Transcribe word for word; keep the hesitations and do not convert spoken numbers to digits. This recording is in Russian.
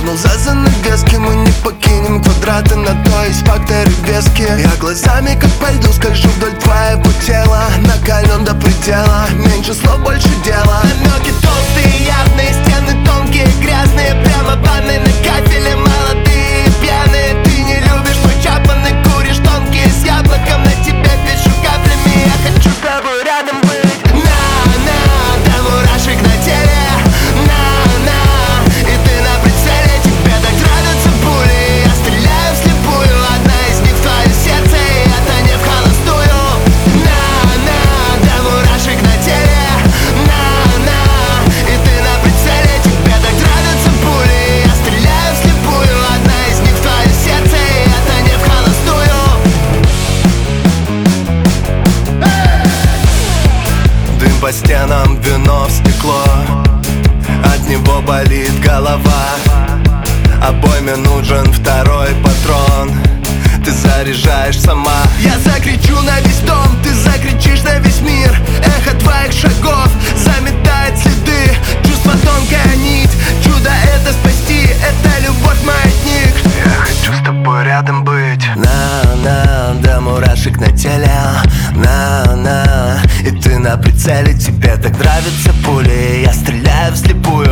дернул за занавески. Мы не покинем квадраты, на то есть факторы веские. Я глазами как по льду скольжу вдоль твоего тела, накален до предела, меньше слов, больше дела. Намеки толстые, явные, стены тонкие, грязные, прямо ванны на кафеле, молодые, пьяные. Ты не любишь мой чапанный, куришь тонкие с яблоком, на тебя пишу каплями. Я хочу с тобой рядом быть. На-на, до мурашек на теле. На-на, и ты на прицеле, тебе так нравятся пули. Я стреляю вслепую, одна из них в твое сердце, и это не в холостую. На-на, до мурашек на теле. На-на, и ты на прицеле, тебе так нравятся пули. Я стреляю вслепую, одна из них в твое сердце, и это не в холостую. Дым по стенам, вино в стекло, от него болит голова. Обойме нужен второй патрон, ты заряжаешь сама. Я закричу на весь дом, ты закричишь на весь мир. Эхо твоих шагов заметает следы. Чувство тонкая нить, чудо это спасти, это любовь маятник. Я хочу с тобой рядом быть. На-на, до мурашек на теле. На-на, и ты на прицеле, тебе так нравятся пули. Я стреляю вслепую,